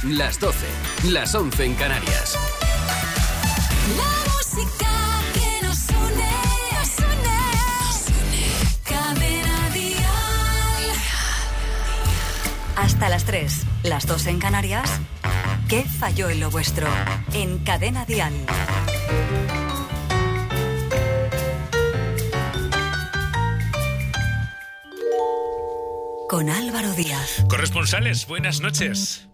las 12, las 11 en Canarias. La música que nos une, nos une. Cadena Dial. Hasta las 3, las 2 en Canarias. ¿Qué falló en lo vuestro? En Cadena Dial. Con Álvaro Díaz. Corresponsales, buenas noches.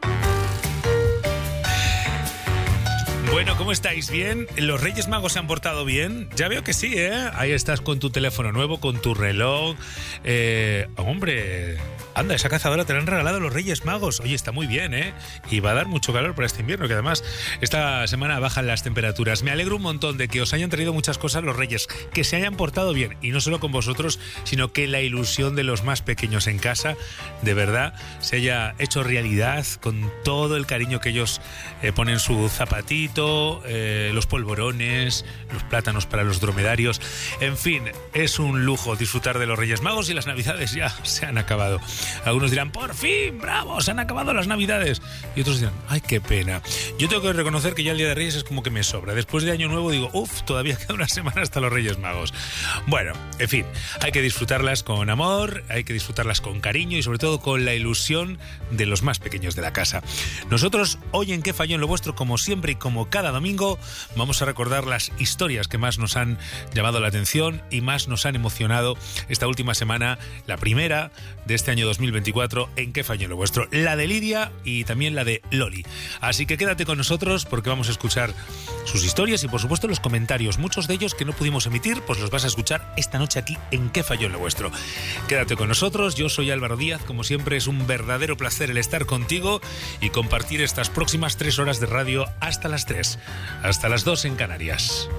Bueno, ¿cómo estáis? ¿Bien? ¿Los Reyes Magos se han portado bien? Ya veo que sí, ¿eh? Ahí estás con tu teléfono nuevo, con tu reloj. Hombre, anda, esa cazadora te la han regalado los Reyes Magos. Oye, está muy bien, ¿eh? Y va a dar mucho calor para este invierno, que además esta semana bajan las temperaturas. Me alegro un montón de que os hayan traído muchas cosas los Reyes, que se hayan portado bien. Y no solo con vosotros, sino que la ilusión de los más pequeños en casa, de verdad, se haya hecho realidad con todo el cariño que ellos ponen su zapatito, los polvorones, los plátanos para los dromedarios. En fin, es un lujo disfrutar de los Reyes Magos y las Navidades ya se han acabado. Algunos dirán, por fin, bravo, se han acabado las Navidades. Y otros dirán, ay, qué pena. Yo tengo que reconocer que ya el Día de Reyes es como que me sobra. Después de Año Nuevo digo, todavía queda una semana hasta los Reyes Magos. Bueno, en fin, hay que disfrutarlas con amor, hay que disfrutarlas con cariño y sobre todo con la ilusión de los más pequeños de la casa. Nosotros, hoy en ¿Qué falló en lo vuestro? Como siempre y como cada domingo, vamos a recordar las historias que más nos han llamado la atención y más nos han emocionado esta última semana, la primera de este año 2024, en ¿Qué falló en lo vuestro? La de Lidia y también la de Loli. Así que quédate con nosotros porque vamos a escuchar sus historias y por supuesto los comentarios, muchos de ellos que no pudimos emitir, pues los vas a escuchar esta noche aquí en ¿Qué falló en lo vuestro? Quédate con nosotros, yo soy Álvaro Díaz, como siempre es un verdadero placer el estar contigo y compartir estas próximas 3 horas de radio hasta las 3, hasta las 2 en Canarias.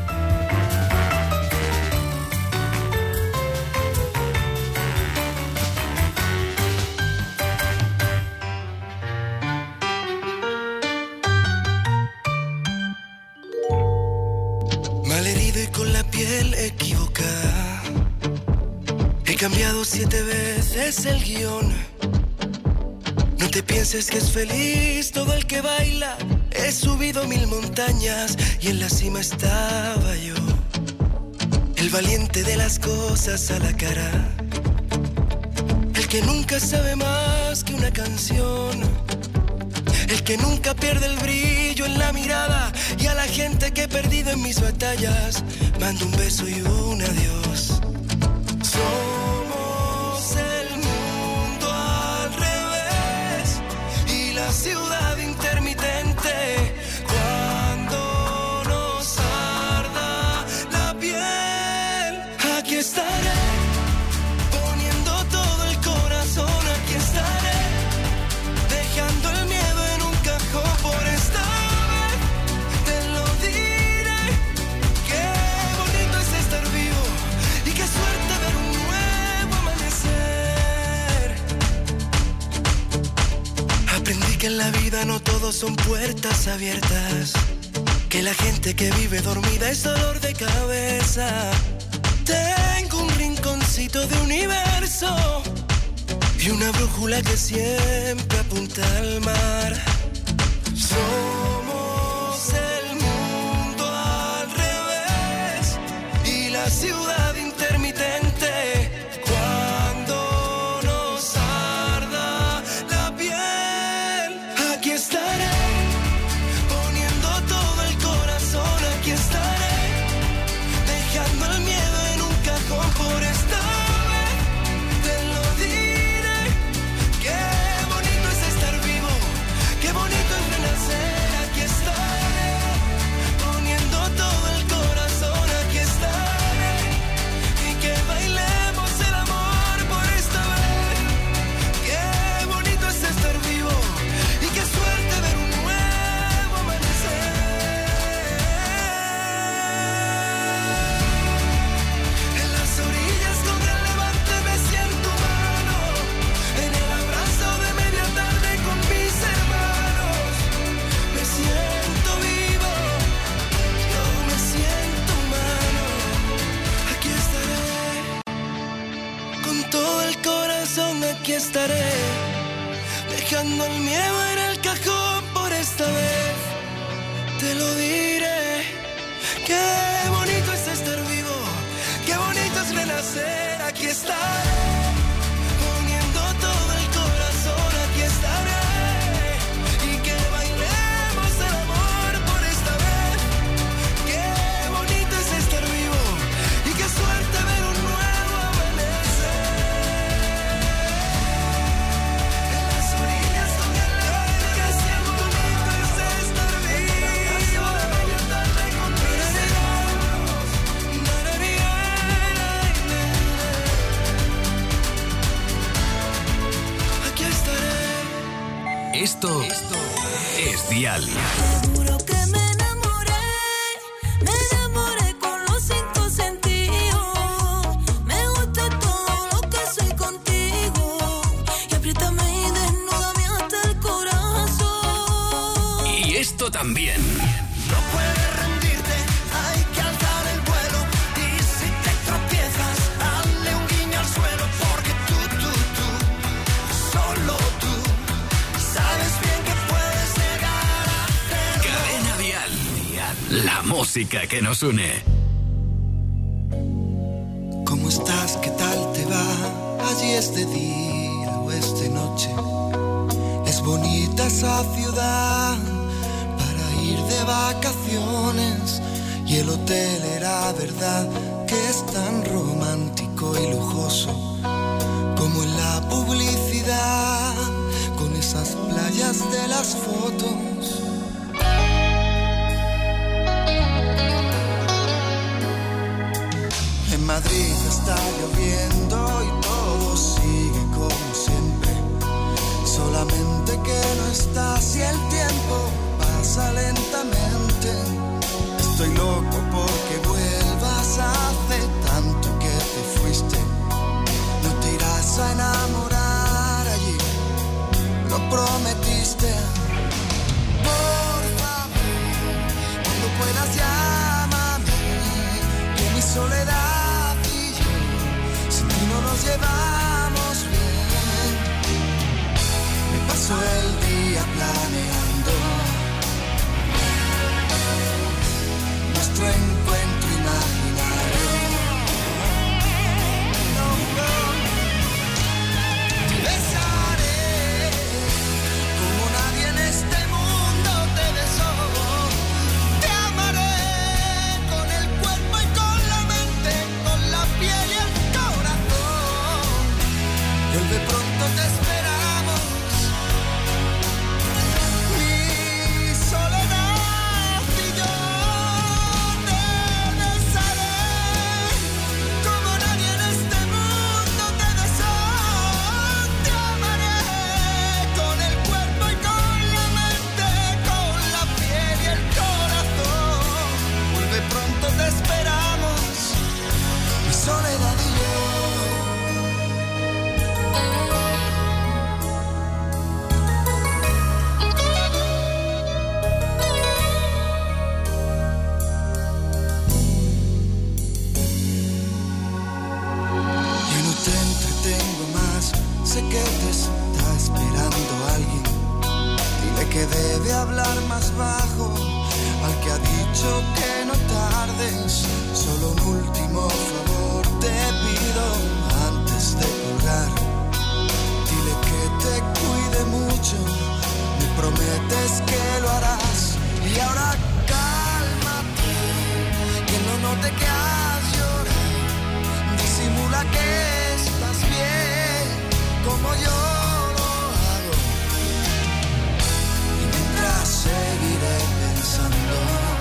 Malherido y con la piel equivocada, he cambiado 7 veces el guión. No te pienses que es feliz todo el que baila. He subido 1000 montañas y en la cima estaba yo, el valiente de las cosas a la cara, el que nunca sabe más que una canción, el que nunca pierde el brillo en la mirada, y a la gente que he perdido en mis batallas mando un beso y un adiós. Somos el mundo al revés y la ciudad intermitente. Cuando nos arda la piel, aquí estaré, poniendo todo el corazón. Aquí estaré, dejando el miedo en un cajón. Por esta vez te lo diré, qué bonito es estar vivo y qué suerte ver un nuevo amanecer. Aprendí que en la vida no todos son puertas abiertas, que la gente que vive dormida es dolor de cabeza. Tengo un rinconcito de universo y una brújula que siempre apunta al mar. Somos el mundo al revés y la ciudad intermitente. Cuando nos arda la piel, aquí estaré, poniendo todo el corazón. Aquí estaré, dejando el miedo en un cajón. Por esta vez te lo diré, qué bonito es estar vivo, qué bonito es renacer. Aquí estaré, poniendo todo el corazón. Aquí estaré, y que bailemos el amor por esta vez. Qué bonito es estar vivo y qué suerte ver un nuevo amanecer. En las orillas con el levante me siento humano, en el abrazo de media tarde con mis hermanos. Me siento vivo, yo me siento humano. Aquí estaré, con todo el corazón aquí estaré, dejando el miedo en el cajón por esta vez. Te lo diré. Qué bonito es estar vivo, qué bonito es renacer. Aquí estaré, poniendo todo el corazón. Aquí estaré, y que bailemos el amor por esta vez. Qué bonito es estar vivo, y qué suerte ver un nuevo amanecer. En las orillas con el aire, que qué bonito es estar vivo. Aquí estaré. Esto es Dial. Seguro que me enamoré con los 5 sentidos. Me gusta todo lo que soy contigo. Y apriétame y desnúdame hasta el corazón. Y esto también. No puedes rendirte, hay que alzar el vuelo. Y si te tropiezas, dale un guiño al suelo. Porque tú, solo tú, sabes bien que puedes llegar a hacerlo. Cadena Dial. La música que nos une. ¿Cómo estás? ¿Qué tal te va? Allí es de día o es de noche. Es bonita esa ciudad para ir de vacaciones. Y el hotel era verdad que es tan romántico y lujoso como en la publicidad, con esas playas de las fotos. En Madrid está lloviendo y todo sigue como siempre. Solamente que no estás y el tiempo pasa lentamente. Estoy loco porque vuelvas, hace tanto que te fuiste. No te irás a enamorar allí, lo prometiste. Por favor, cuando puedas llámame, que mi soledad y yo sin ti no nos llevamos bien. Me paso el día planeando nuestro encuentro imaginario. Te besaré como nadie en este mundo te besó. Te amaré con el cuerpo y con la mente, con la piel y el corazón. Vuelve pronto, te esperamos. Mi soledad y yo te besaré como nadie en este mundo te besó. Te amaré con el cuerpo y con la mente, con la piel y el corazón. Vuelve pronto, te esperamos. Mi soledad y yo. Ya no te entretengo más, sé que te está esperando alguien. Dile que debe hablar más bajo, al que ha dicho que no tardes. Solo un último favor te pido antes de colgar. Dile que te cuide mucho, me prometes que lo harás. Y ahora cálmate, que no note que has llorado. Disimula que estás bien, como yo lo hago. Y mientras seguiré pensando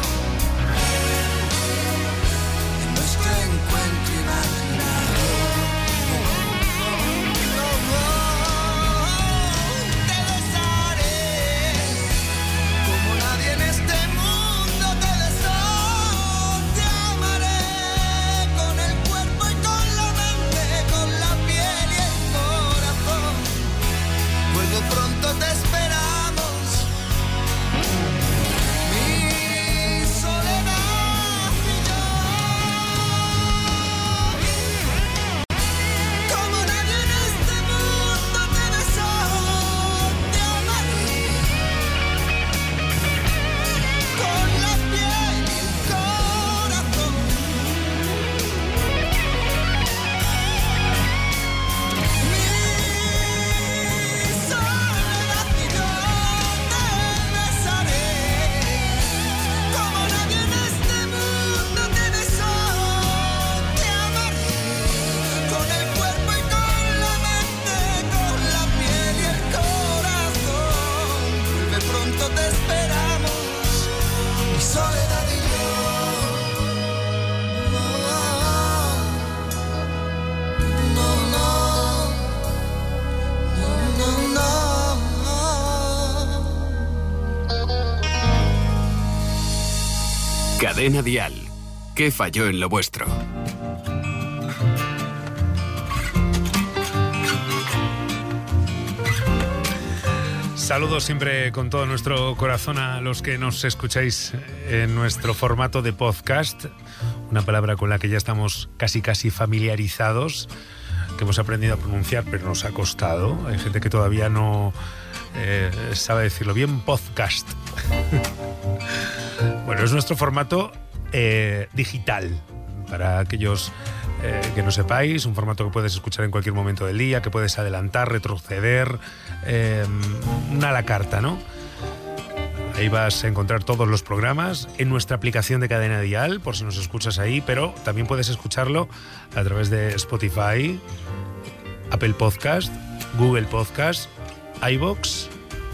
en nuestro encuentro imaginario. Te besaré como nadie en este mundo te besó. Te amaré con el cuerpo y con la mente, Cadena Dial. ¿Qué falló en lo vuestro? Saludos siempre con todo nuestro corazón a los que nos escucháis en nuestro formato de podcast, una palabra con la que ya estamos casi familiarizados, que hemos aprendido a pronunciar, pero nos ha costado. Hay gente que todavía no sabe decirlo bien, podcast. Bueno, es nuestro formato digital, para aquellos que no sepáis, un formato que puedes escuchar en cualquier momento del día, que puedes adelantar, retroceder, una a la carta, ¿no? Ahí vas a encontrar todos los programas en nuestra aplicación de Cadena Dial, por si nos escuchas ahí, pero también puedes escucharlo a través de Spotify, Apple Podcast, Google Podcast, iVoox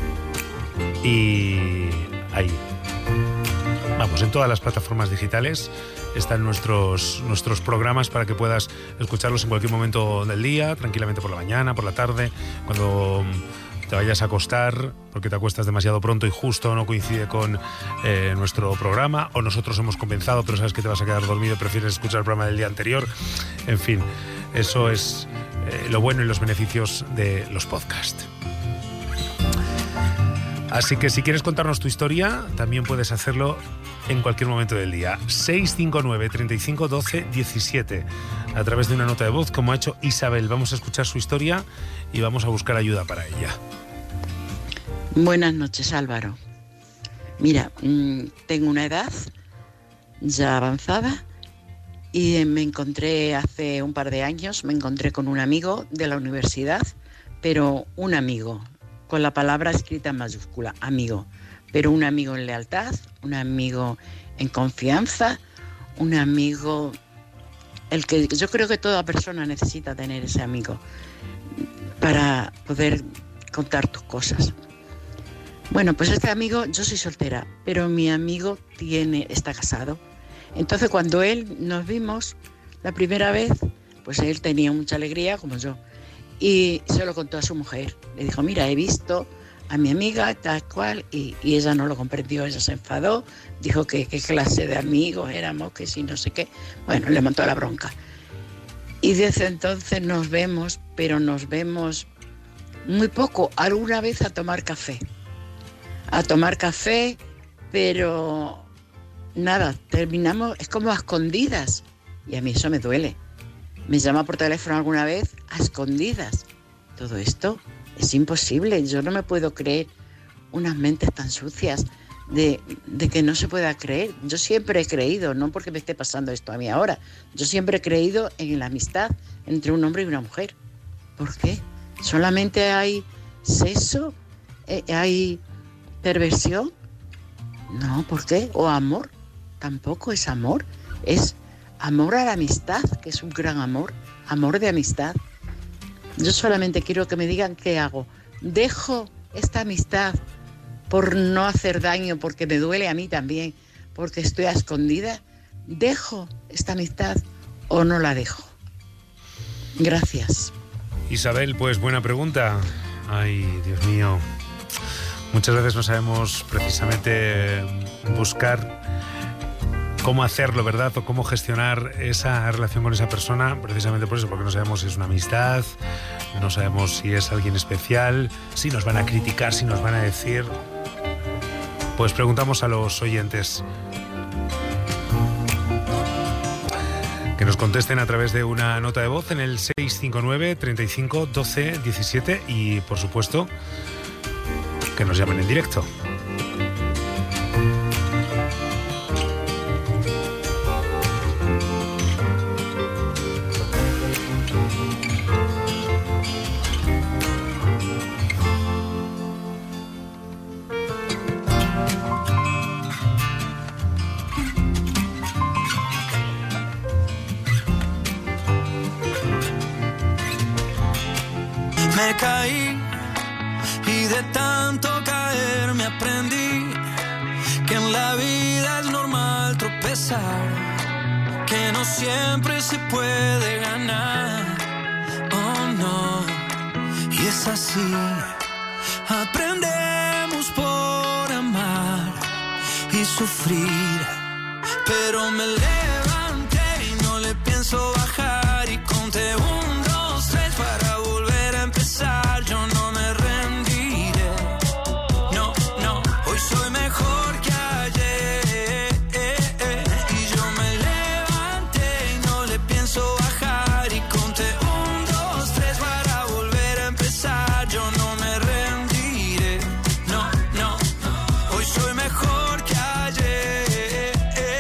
y ahí. Vamos, en todas las plataformas digitales están nuestros programas para que puedas escucharlos en cualquier momento del día, tranquilamente por la mañana, por la tarde, cuando te vayas a acostar porque te acuestas demasiado pronto y justo no coincide con nuestro programa, o nosotros hemos compensado pero sabes que te vas a quedar dormido y prefieres escuchar el programa del día anterior. En fin, eso es lo bueno y los beneficios de los podcasts. Así que si quieres contarnos tu historia, también puedes hacerlo en cualquier momento del día. 659 35 12 17 a través de una nota de voz, como ha hecho Isabel. Vamos a escuchar su historia y vamos a buscar ayuda para ella. Buenas noches, Álvaro. Mira, tengo una edad ya avanzada y me encontré hace un par de años, me encontré con un amigo de la universidad, pero un amigo, con la palabra escrita en mayúscula, amigo, pero un amigo en lealtad, un amigo en confianza, un amigo, el que yo creo que toda persona necesita tener ese amigo para poder contar tus cosas. Bueno, pues este amigo, yo soy soltera, pero mi amigo está casado. Entonces cuando él nos vimos la primera vez, pues él tenía mucha alegría como yo. Y se lo contó a su mujer. Le dijo, mira, he visto a mi amiga tal cual, y ella no lo comprendió, ella se enfadó, dijo que qué clase de amigos éramos, que si no sé qué. Bueno, le montó la bronca. Y desde entonces nos vemos, pero nos vemos muy poco, alguna vez a tomar café. A tomar café, pero nada, terminamos, es como a escondidas. Y a mí eso me duele. Me llama por teléfono alguna vez a escondidas. Todo esto es imposible. Yo no me puedo creer unas mentes tan sucias de que no se pueda creer. Yo siempre he creído, no porque me esté pasando esto a mí ahora, yo siempre he creído en la amistad entre un hombre y una mujer. ¿Por qué? ¿Solamente hay sexo? ¿Hay perversión? No, ¿por qué? ¿O amor? Tampoco es amor, es amor a la amistad, que es un gran amor, amor de amistad. Yo solamente quiero que me digan qué hago. ¿Dejo esta amistad por no hacer daño, porque me duele a mí también, porque estoy a escondidas? ¿Dejo esta amistad o no la dejo? Gracias. Isabel, pues buena pregunta. Ay, Dios mío. Muchas veces no sabemos precisamente buscar cómo hacerlo, ¿verdad? O cómo gestionar esa relación con esa persona, precisamente por eso, porque no sabemos si es una amistad, no sabemos si es alguien especial, si nos van a criticar, si nos van a decir. Pues preguntamos a los oyentes que nos contesten a través de una nota de voz en el 659 35 12 17 y, por supuesto, que nos llamen en directo. Me caí y de tanto caer me aprendí que en la vida es normal tropezar, que no siempre se puede ganar, oh no, y es así, aprendemos por amar y sufrir, pero me levanté y no le pienso bajar y conté 1, 2, 3 para volver a empezar. Yo no me rendiré, no, no, hoy soy mejor que ayer y yo me levanté y no le pienso bajar y conté 1, 2, 3 para volver a empezar. Yo no me rendiré, no, no, hoy soy mejor que ayer.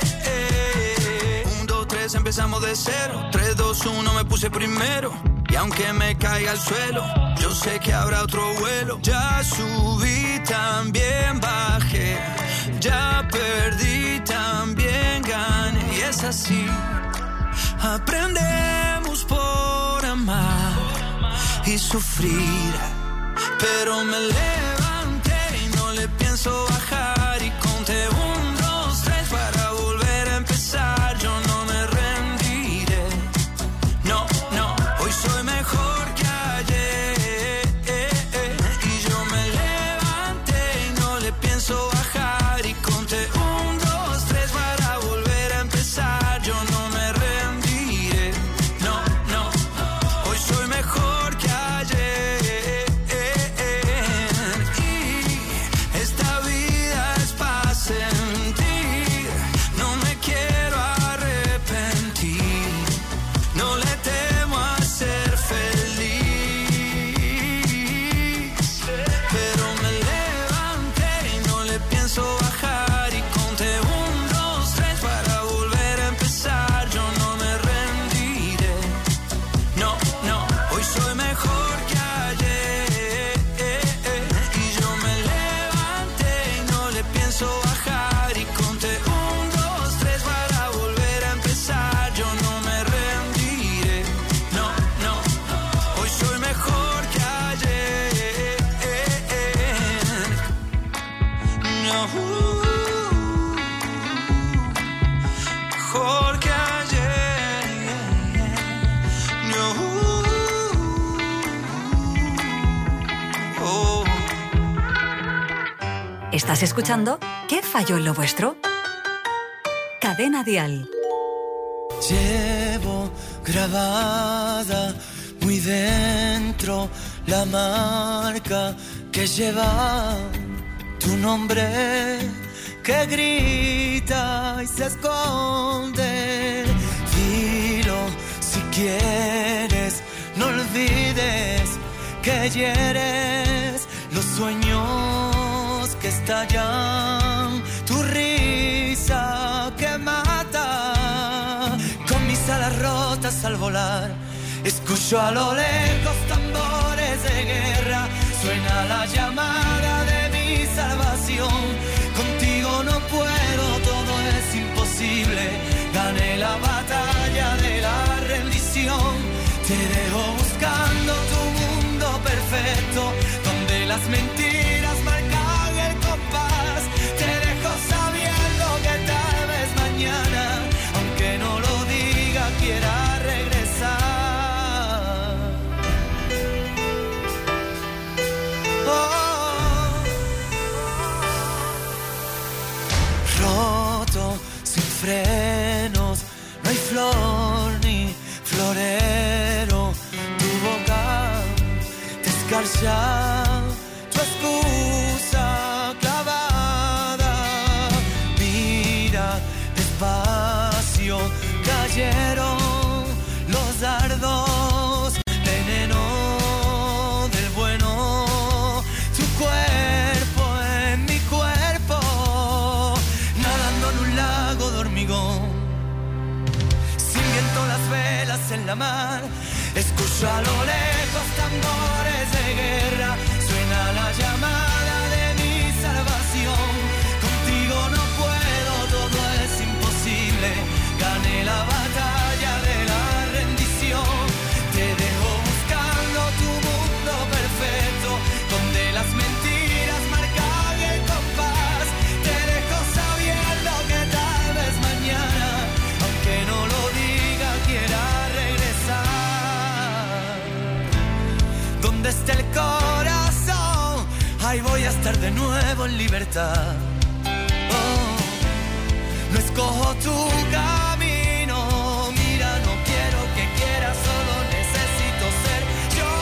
1, 2, 3 empezamos de cero, 3, 2, 1 me puse primero. Y aunque me caiga al suelo, yo sé que habrá otro vuelo. Ya subí, también bajé. Ya perdí, también gané. Y es así. Aprendemos por amar y sufrir. Pero me levanté y no le pienso bajar. Y conté 1, 2, 3 para volver a empezar. Yo no me rendiré. No, no, hoy soy mejor que ayer y yo me levanté y no le pienso bajar y conté 1, 2, 3 para volver a empezar. Yo no me rendiré, no, no, hoy soy mejor que ayer y esta vida es para sentir. No me quiero arrepentir. No le temo a ser feliz, pero me levanté y no le pienso bajar y conté 1, 2, 3 para volver a empezar. Yo no me rendiré, no, no, hoy soy mejor que ayer y yo me levanté y no le pienso bajar y conté 1, 2, 3 para volver a empezar. Yo no me rendiré, no, no, hoy soy mejor que ayer. No, mejor que ayer. No, oh. ¿Estás escuchando ¿Qué falló en lo vuestro? Cadena Dial. Llevo grabada muy dentro la marca que lleva tu nombre, que grita y se esconde. Dilo si quieres, no olvides que hieres los sueños que estallan, tu risa que mata. Con mis alas rotas al volar, escucho a lo lejos tambores de guerra. Suena la llamada de mi salvación. Contigo no puedo, todo es imposible. Gané la batalla de la rendición. Te dejo buscando tu mundo perfecto, donde las mentiras marcan el compás. Te dejo sabiendo que tal vez mañana, aunque no lo diga, quiera regresar. Roto, sin frenos, no hay flor ni florero. Tu boca te escarcha, tu excusa clavada. Mira despacio, cayeron los dardos, veneno del bueno. Tu cuerpo en mi cuerpo, nadando en un lago de hormigón. Sin viento las velas en la mar, escucho a lo lejos tambores de guerra. Suena la llamada de mi salvación. Contigo no puedo, todo es imposible. Gané la batalla de la rendición. Te dejo buscando tu mundo perfecto, donde las mentiras marcan el compás. Te dejo sabiendo que tal vez mañana, aunque no lo diga, quiera regresar. Donde esté el corazón, ahí voy a estar de nuevo en libertad. Oh, no es escojo tu camino. Mira, no quiero que quieras, solo necesito ser yo.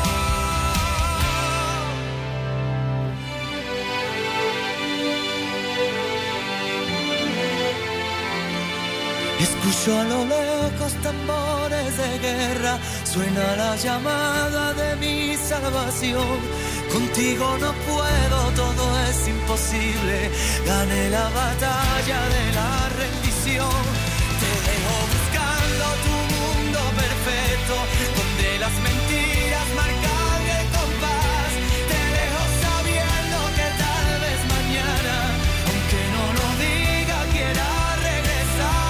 Escucho a lo lejos tambores de guerra, suena la llamada de mi salvación. Contigo no puedo, todo es imposible. Gané la batalla de la rendición. Te dejo buscando tu mundo perfecto, donde las mentiras marcan el compás. Te dejo sabiendo que tal vez mañana, aunque no lo diga, quiera regresar.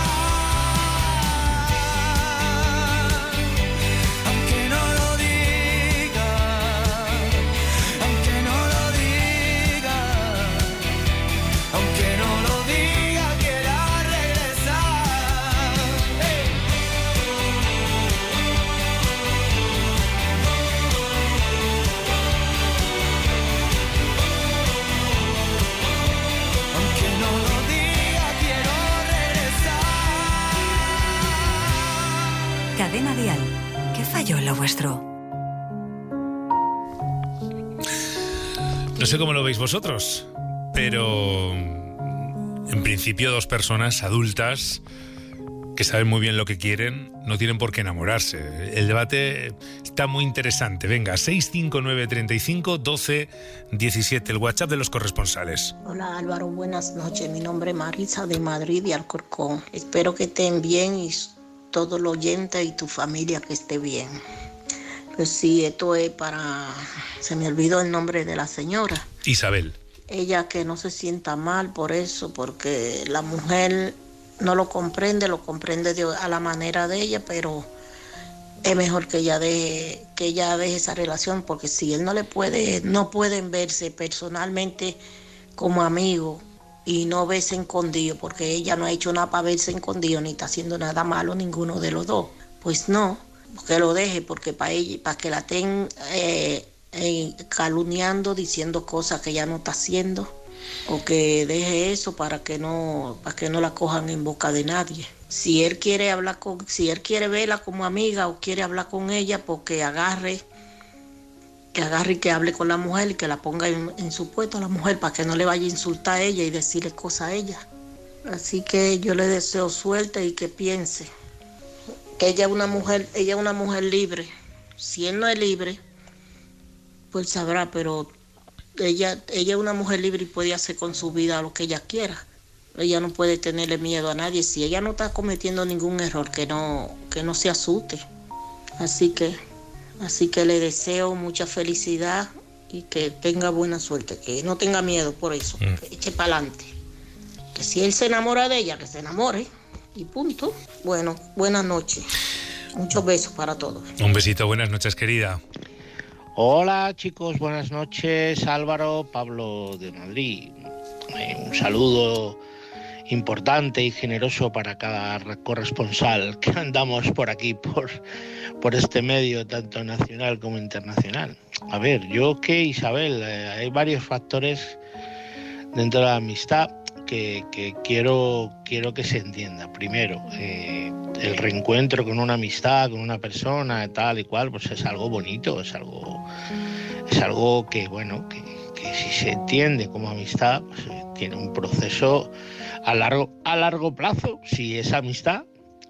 Aunque no lo diga, aunque no lo diga, aunque no lo diga, quiera regresar. ¡Hey! Aunque no lo diga, quiero regresar. Cadena Dial. ¿Qué falló en lo vuestro? No sé cómo lo veis vosotros, pero en principio 2 personas adultas que saben muy bien lo que quieren no tienen por qué enamorarse. El debate está muy interesante. Venga, 659 35 12 17, el WhatsApp de los corresponsales. Hola Álvaro, buenas noches. Mi nombre es Marisa de Madrid y Alcorcón. Espero que estén bien y todo el oyente y tu familia que esté bien. Pues sí, esto es para... Se me olvidó el nombre de la señora. Isabel. Ella que no se sienta mal por eso, porque la mujer no lo comprende a la manera de ella, pero es mejor que ella deje esa relación, porque si él no pueden verse personalmente como amigos y no verse escondido, porque ella no ha hecho nada para verse escondido ni está haciendo nada malo ninguno de los dos, pues no, que lo deje, porque para que la estén calumniando, diciendo cosas que ella no está haciendo, o que deje eso para que no la cojan en boca de nadie. Si él quiere verla como amiga o quiere hablar con ella, pues que agarre y que hable con la mujer y que la ponga en su puesto a la mujer, para que no le vaya a insultar a ella y decirle cosas a ella. Así que yo le deseo suerte y que piense que ella es una mujer libre. Si él no es libre, pues sabrá, pero ella es una mujer libre y puede hacer con su vida lo que ella quiera. Ella no puede tenerle miedo a nadie. Si ella no está cometiendo ningún error, que no se asuste. Así que le deseo mucha felicidad y que tenga buena suerte, que no tenga miedo por eso, que eche para adelante. Que si él se enamora de ella, que se enamore y punto. Bueno, buenas noches. Muchos besos para todos. Un besito, buenas noches, querida. Hola chicos, buenas noches. Álvaro, Pablo de Madrid. Un saludo importante y generoso para cada corresponsal que andamos por aquí, por este medio, tanto nacional como internacional. A ver, Isabel, hay varios factores dentro de la amistad que quiero que se entienda. Primero, el reencuentro con una amistad, con una persona, tal y cual, pues es algo bonito, es algo que, bueno, que si se entiende como amistad, pues tiene un proceso a largo plazo. Si esa amistad,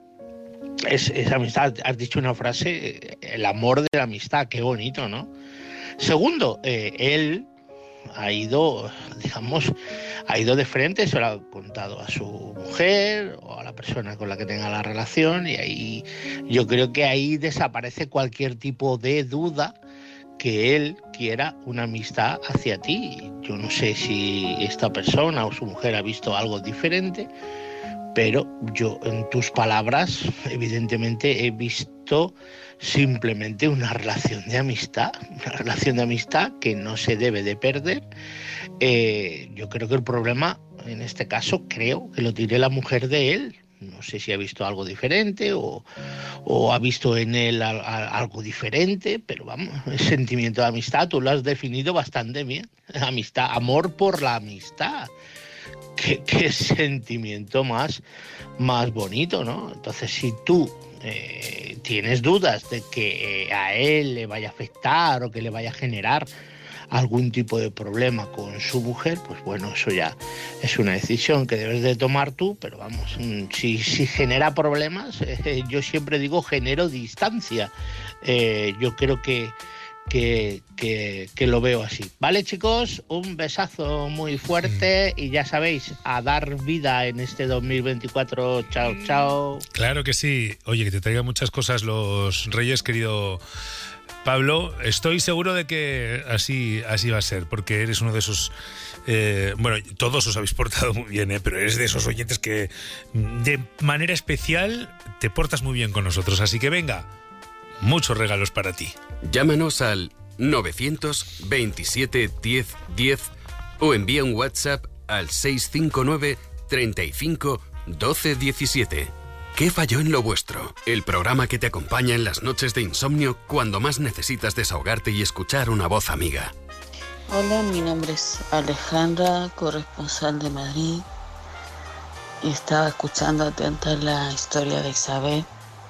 has dicho una frase, el amor de la amistad, qué bonito, ¿no? Segundo, él ha ido de frente, se lo ha contado a su mujer o a la persona con la que tenga la relación, y ahí yo creo que ahí desaparece cualquier tipo de duda que él quiera una amistad hacia ti. Yo no sé si esta persona o su mujer ha visto algo diferente, pero yo en tus palabras evidentemente he visto simplemente una relación de amistad que no se debe de perder. Yo creo que el problema en este caso, creo que lo tiene la mujer de él. No sé si ha visto algo diferente o ha visto en él algo diferente, pero vamos, el sentimiento de amistad tú lo has definido bastante bien. Amistad, amor por la amistad. qué sentimiento más bonito, ¿no? Entonces, si tú tienes dudas de que a él le vaya a afectar o que le vaya a generar algún tipo de problema con su mujer, pues bueno, eso ya es una decisión que debes de tomar tú, pero vamos, si genera problemas, yo siempre digo genero distancia. Yo creo que lo veo así. Vale, chicos, un besazo muy fuerte y ya sabéis, a dar vida en este 2024. Chao, chao. Claro que sí. Oye, que te traigan muchas cosas los Reyes, querido Pablo. Estoy seguro de que así va a ser, porque eres uno de esos... bueno, todos os habéis portado muy bien, pero eres de esos oyentes que de manera especial te portas muy bien con nosotros. Así que venga, muchos regalos para ti. Llámanos al 927 10 10 o envía un WhatsApp al 659 35 12 17. ¿Qué falló en lo vuestro? El programa que te acompaña en las noches de insomnio cuando más necesitas desahogarte y escuchar una voz amiga. Hola, mi nombre es Alejandra, corresponsal de Madrid, y estaba escuchando atenta la historia de Isabel.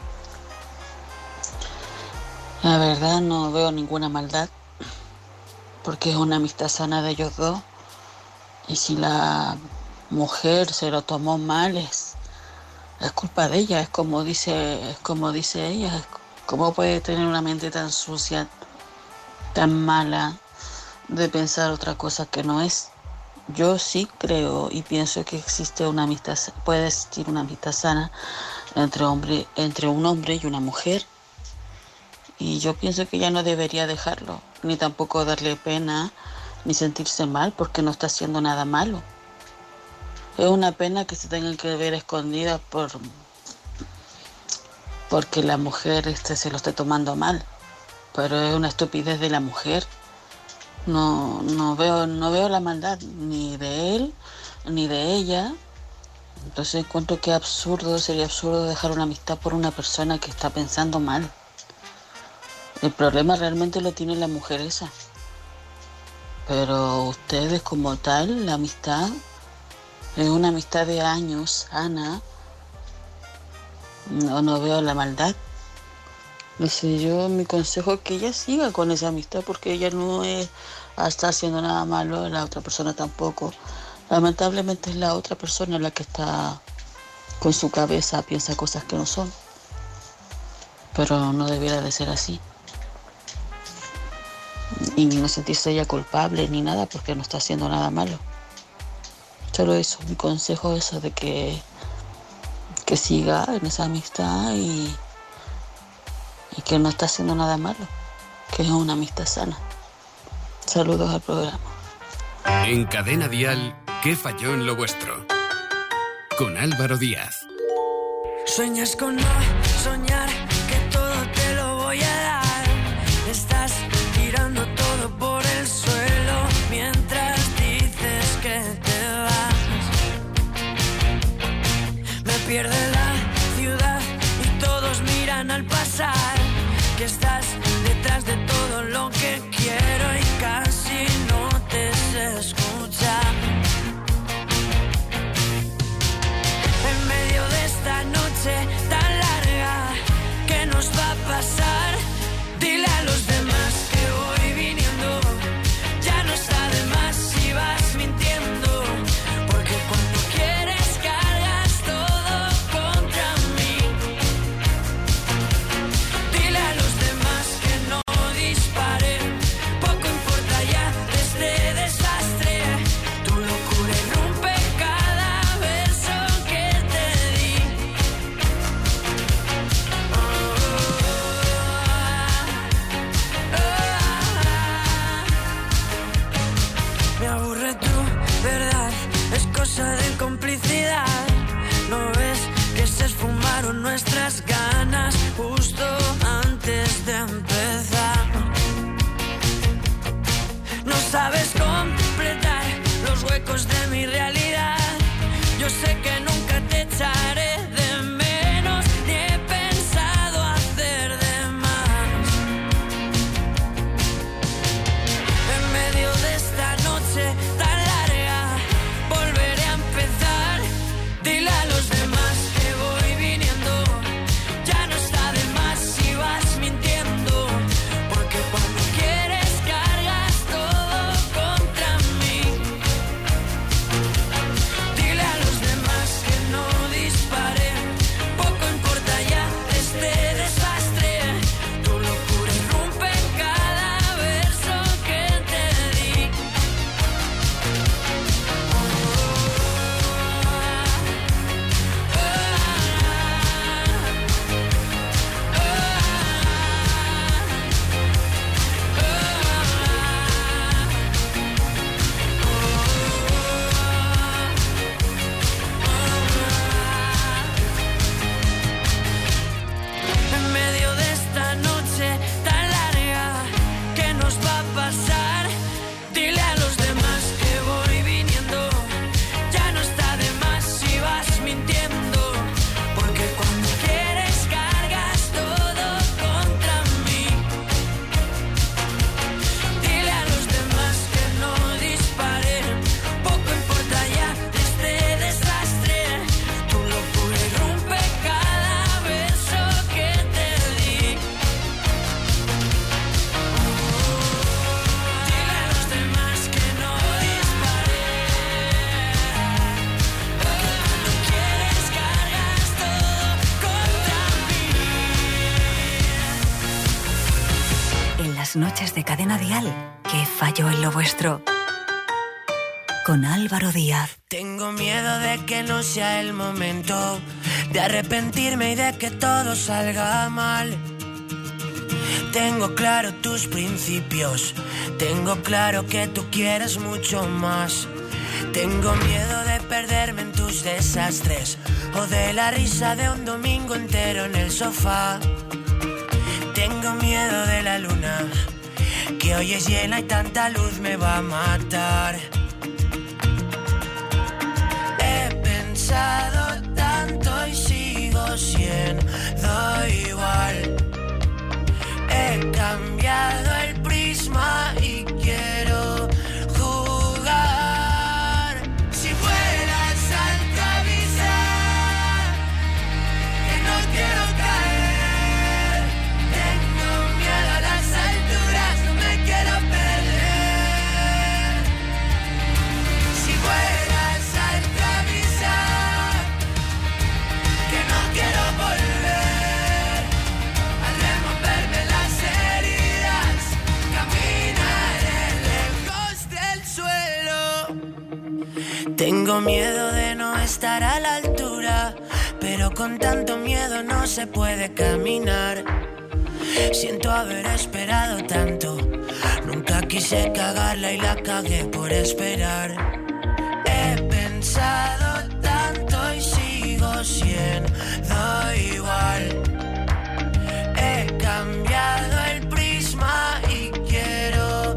La verdad no veo ninguna maldad, porque es una amistad sana de ellos dos, y si la mujer se lo tomó mal es culpa de ella, es como dice ella. ¿Cómo puede tener una mente tan sucia, tan mala, de pensar otra cosa que no es? Yo sí creo y pienso que existe una amistad, puede existir una amistad sana entre un hombre y una mujer, y yo pienso que ella no debería dejarlo, ni tampoco darle pena, ni sentirse mal porque no está haciendo nada malo. Es una pena que se tengan que ver escondidas porque la mujer se lo esté tomando mal, pero es una estupidez de la mujer. No veo la maldad ni de él ni de ella. Entonces encuentro que sería absurdo dejar una amistad por una persona que está pensando mal. El problema realmente lo tiene la mujer esa, pero ustedes como tal, la amistad es una amistad de años, sana. No veo la maldad. No sé, mi consejo es que ella siga con esa amistad, porque ella no está haciendo nada malo, la otra persona tampoco. Lamentablemente es la otra persona la que está con su cabeza, piensa cosas que no son. Pero no debiera de ser así. Y no sentirse ella culpable ni nada, porque no está haciendo nada malo. Solo eso, mi consejo es eso, de que siga en esa amistad y que no está haciendo nada malo, que es una amistad sana. Saludos al programa. En Cadena Dial, ¿qué falló en lo vuestro? Con Álvaro Díaz. Sueñas con no soñar, que todo te lo voy a dar. Estás tirando todo por el suelo mientras dices que te vas. Me pierde la ciudad y todos miran al pasar, que estás detrás de todo lo que quiero y casi no te sé escuchar. En medio de esta noche tan larga, En las noches de Cadena Dial, ¿qué falló en lo vuestro? Con Álvaro Díaz. Tengo miedo de que no sea el momento de arrepentirme y de que todo salga mal. Tengo claro tus principios, tengo claro que tú quieres mucho más. Tengo miedo de perderme en tus desastres o de la risa de un domingo entero en el sofá. Tengo miedo de la luna, que hoy es llena y tanta luz me va a matar. He pensado tanto y sigo siendo igual. He cambiado el prisma y quiero jugar. Si fueras al avisar que no quiero caer. Tengo miedo a las alturas, no me quiero perder. Si fueras al avisar que no quiero volver a removerme las heridas, caminaré lejos del suelo. Tengo miedo de no estar a la altura, pero con tanto miedo no se puede caminar. Siento haber esperado tanto, nunca quise cagarla y la cagué por esperar. He pensado tanto y sigo siendo igual. He cambiado el prisma y quiero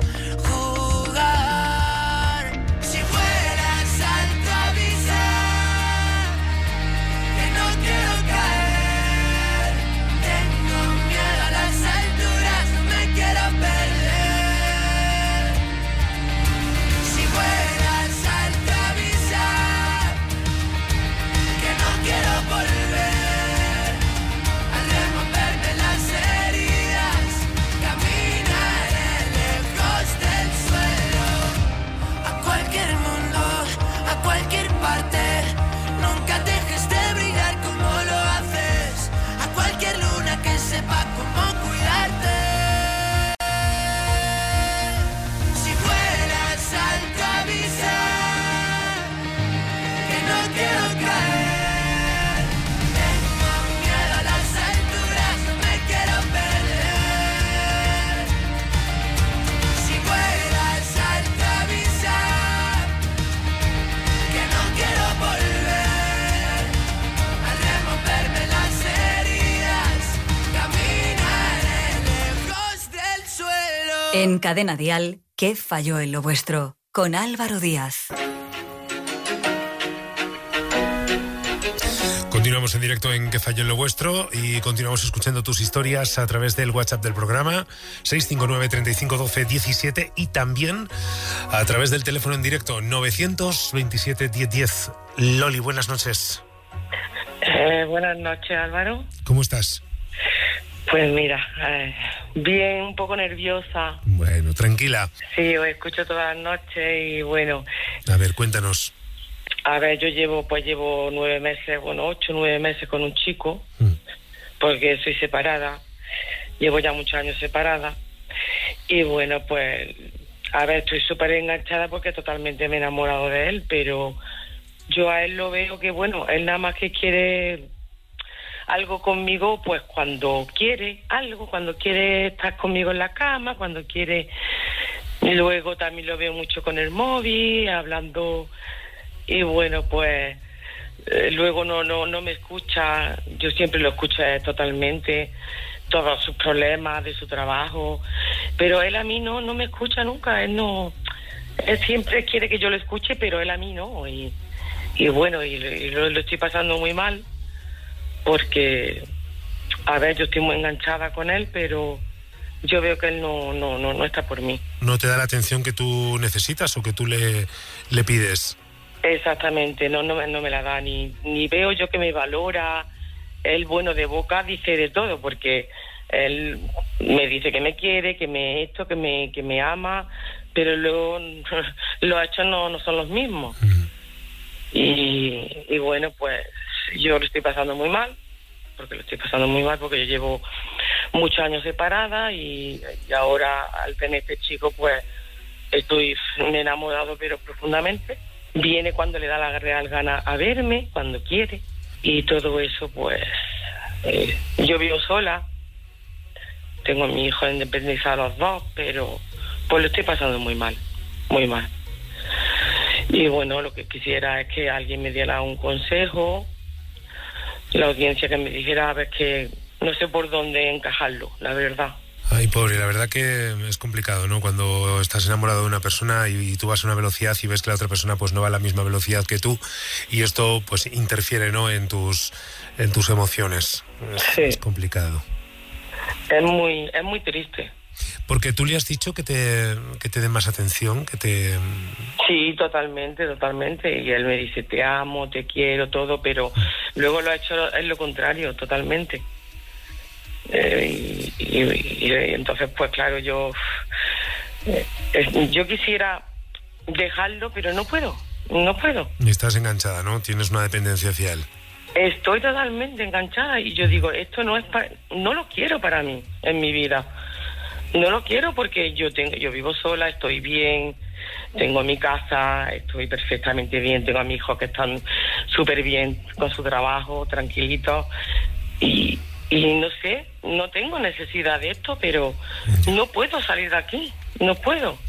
jugar. Si fueras al avisar que no quiero caer. Tengo miedo a las alturas, no me quiero perder. Si fueras al avisar que no quiero volver a removerme las heridas, caminaré lejos del suelo. A cualquier mundo, a cualquier parte, nunca dejes de brillar como lo haces. A cualquier luna que sepa cómo cuidarte. Si fueras al avisar que no quiero caer. Tengo miedo a las alturas, no me quiero perder. Si fueras al avisar que no quiero volver a removerme las heridas, caminaré lejos del suelo. En Cadena Dial, ¿qué falló en lo vuestro? Con Álvaro Díaz. Continuamos en directo en Que Falló en lo Vuestro y continuamos escuchando tus historias a través del WhatsApp del programa 659 35 12 17 y también a través del teléfono en directo 927 10 10. Loli, buenas noches. Buenas noches, Álvaro. ¿Cómo estás? Pues mira, bien, un poco nerviosa. Bueno, tranquila. Sí, os escucho todas las noches y bueno. A ver, cuéntanos. A ver, yo llevo 9 meses, 8 o 9 meses con un chico, porque soy separada. Llevo ya muchos años separada. Y bueno, pues, a ver, estoy súper enganchada porque totalmente me he enamorado de él, pero yo a él lo veo que, bueno, él nada más que quiere algo conmigo, pues cuando quiere algo, cuando quiere estar conmigo en la cama, cuando quiere. Y luego también lo veo mucho con el móvil, hablando. Y bueno, pues luego no me escucha. Yo siempre lo escucho totalmente, todos sus problemas de su trabajo, pero él a mí no me escucha nunca. Él siempre quiere que yo lo escuche, pero él a mí no. Y bueno, y lo estoy pasando muy mal porque, a ver, yo estoy muy enganchada con él, pero yo veo que él no está por mí. ¿No te da la atención que tú necesitas o que tú le pides? Exactamente, no me la da, ni veo yo que me valora. Él, bueno, de boca dice de todo, porque él me dice que me quiere, que me ama, pero luego los hechos no son los mismos. Y bueno, pues yo lo estoy pasando muy mal, porque yo llevo muchos años separada y ahora al tener este chico pues me he enamorado pero profundamente. Viene cuando le da la real gana a verme, cuando quiere, y todo eso pues yo vivo sola, tengo a mi hijo independizado los dos, pero pues lo estoy pasando muy mal, muy mal. Y bueno, lo que quisiera es que alguien me diera un consejo, la audiencia que me dijera, a ver, que no sé por dónde encajarlo, la verdad. Ay, pobre, la verdad que es complicado, ¿no? Cuando estás enamorado de una persona y tú vas a una velocidad y ves que la otra persona pues no va a la misma velocidad que tú, y esto pues interfiere, ¿no?, en tus emociones. Es complicado. Es muy triste. Porque tú le has dicho que te dé más atención, que te... Sí, totalmente. Y él me dice, te amo, te quiero, todo, pero luego lo ha hecho es lo contrario, totalmente. Y entonces, pues claro, yo quisiera dejarlo, pero no puedo. Y estás enganchada, ¿no? Tienes una dependencia hacia él. Estoy totalmente enganchada y yo digo, esto no lo quiero para mí, en mi vida. No lo quiero porque yo vivo sola, estoy bien, tengo mi casa, estoy perfectamente bien, tengo a mis hijos que están súper bien con su trabajo, tranquilitos, y no sé, no tengo necesidad de esto, pero no puedo salir de aquí, no puedo.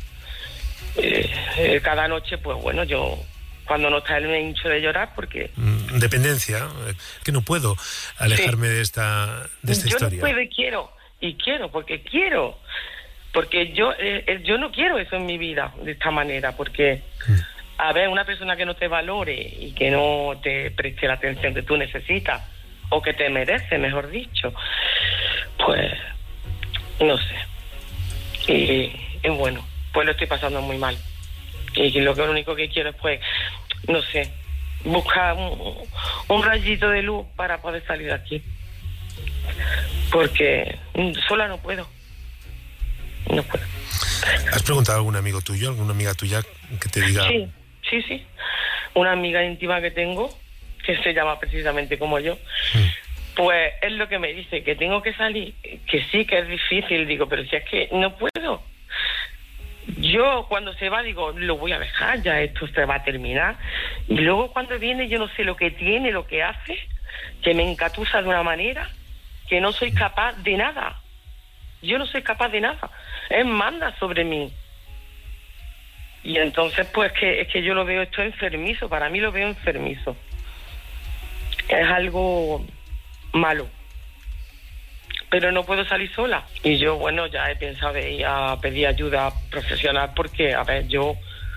Cada noche, pues bueno, yo cuando no está él me hincho de llorar porque... Dependencia, que no puedo alejarme de esta historia. Yo no puedo y quiero, porque yo no quiero eso en mi vida de esta manera, porque a ver, una persona que no te valore y que no te preste la atención que tú necesitas o que te merece, mejor dicho, pues no sé, y bueno, pues lo estoy pasando muy mal y lo único que quiero es, pues, no sé, buscar un rayito de luz para poder salir de aquí, porque sola no puedo. ¿Has preguntado a algún amigo tuyo, alguna amiga tuya que te diga? Sí, una amiga íntima que tengo, que se llama precisamente como yo, pues es lo que me dice, que tengo que salir, que sí, que es difícil, digo, pero si es que no puedo. Yo cuando se va digo, lo voy a dejar, ya esto se va a terminar, y luego cuando viene yo no sé lo que tiene, lo que hace, que me encatusa de una manera que no soy capaz de nada. Yo no soy capaz de nada. Él manda sobre mí. Y entonces, pues, es que yo lo veo esto enfermizo. Para mí lo veo enfermizo. Es algo malo. Pero no puedo salir sola. Y yo, bueno, ya he pensado de ir a pedir ayuda profesional porque, a ver, yo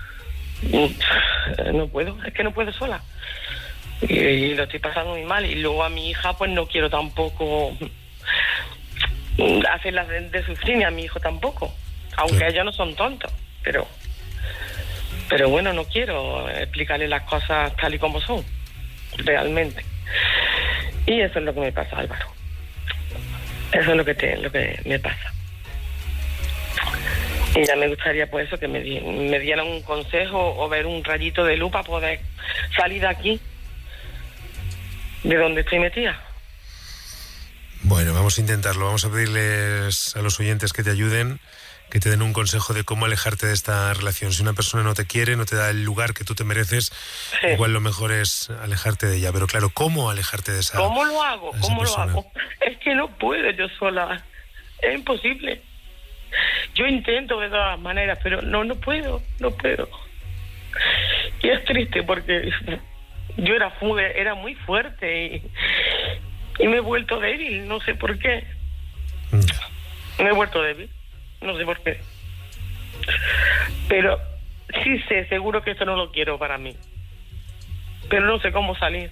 no puedo. Es que no puedo sola. Y lo estoy pasando muy mal. Y luego a mi hija, pues, no quiero tampoco hacerlas de sufrir, ni a mi hijo tampoco, aunque ellos no son tontos, pero bueno, no quiero explicarle las cosas tal y como son realmente, y eso es lo que me pasa, Álvaro. Eso es lo que me pasa, y ya me gustaría, pues, eso, que me dieran un consejo o ver un rayito de luz para poder salir de aquí, de donde estoy metida. Bueno, vamos a intentarlo. Vamos a pedirles a los oyentes que te ayuden, que te den un consejo de cómo alejarte de esta relación. Si una persona no te quiere, no te da el lugar que tú te mereces, igual lo mejor es alejarte de ella. Pero claro, ¿cómo alejarte de esa persona? ¿Cómo lo hago? Es que no puedo yo sola. Es imposible. Yo intento de todas maneras, pero no puedo. Y es triste porque yo era muy fuerte y me he vuelto débil, no sé por qué. Me he vuelto débil, no sé por qué. Pero sí sé, seguro que esto no lo quiero para mí. Pero no sé cómo salir.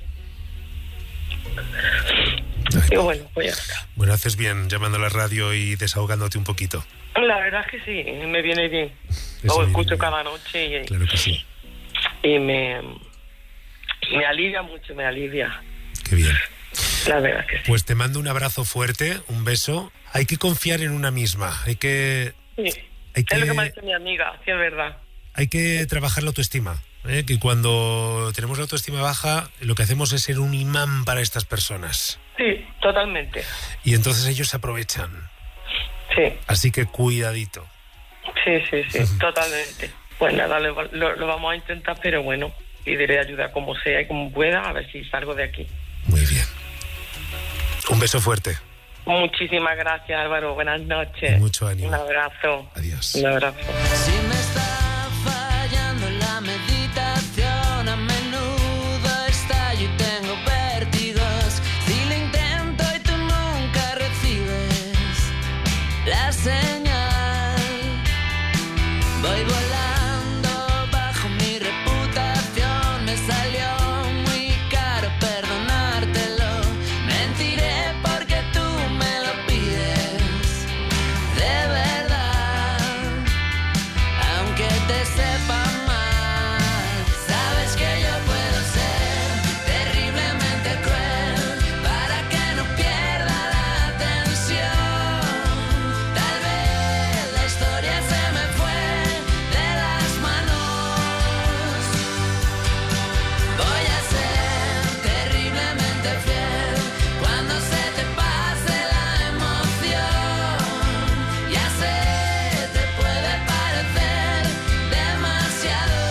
Y bueno, pues ya está. Bueno, haces bien llamando a la radio y desahogándote un poquito. La verdad es que sí, me viene bien. Lo escucho cada noche claro que sí. Y me alivia mucho, me alivia. Qué bien. La verdad que sí. Pues te mando un abrazo fuerte, un beso. Hay que confiar en una misma. Es lo que me ha dicho mi amiga, sí, es verdad. Hay que trabajar la autoestima. Que cuando tenemos la autoestima baja, lo que hacemos es ser un imán para estas personas. Sí, totalmente. Y entonces ellos se aprovechan. Sí. Así que cuidadito. Sí, totalmente. Pues nada, lo vamos a intentar, pero bueno, pediré ayuda como sea y como pueda, a ver si salgo de aquí. Muy bien. Un beso fuerte. Muchísimas gracias, Álvaro. Buenas noches. Y mucho ánimo. Un abrazo. Adiós. Un abrazo. Si me está fallando la meditación, a menudo estallo y tengo vértigos. Si lo intento y tú nunca recibes la señal, voy volando bajo mi reputación. Me salió muy caro perdonártelo. Mentiré porque tú me lo pides de verdad, aunque te sepa mal. Sabes que yo puedo ser terriblemente cruel para que no pierda la atención. Tal vez la historia se me fue de las manos. Voy a ser terriblemente fiel cuando se te pase la emoción. Ya sé, te puede parecer demasiado.